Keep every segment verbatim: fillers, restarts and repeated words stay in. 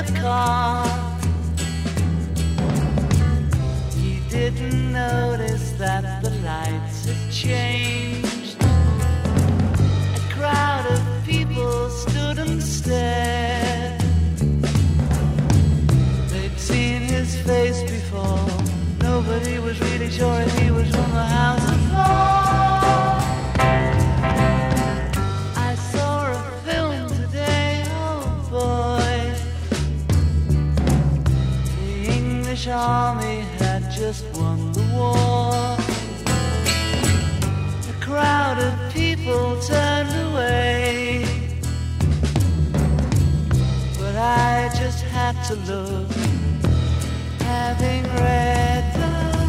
a car. He didn't notice that the lights had changed. A crowd of people stood and stared. They'd seen his face before. Nobody was really sure if he was from the House of Lords. I saw a film today, oh boy. The English army had just won the war. A crowd of people turned away, but I just had to look, having read the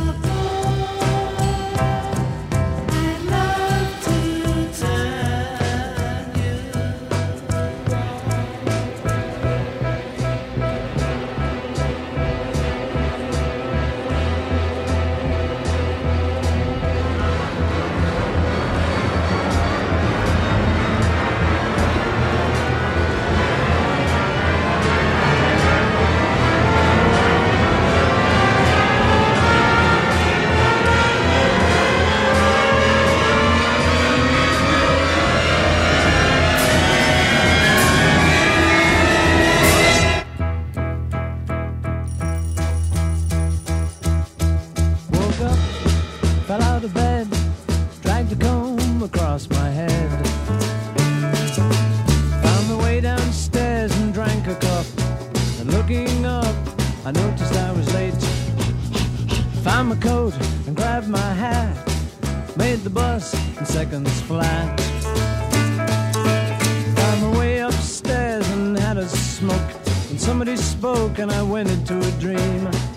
across my head. Found my way downstairs and drank a cup. And looking up, I noticed I was late. Found my coat and grabbed my hat. Made the bus in seconds flat. Found my way upstairs and had a smoke. And somebody spoke and I went into a dream.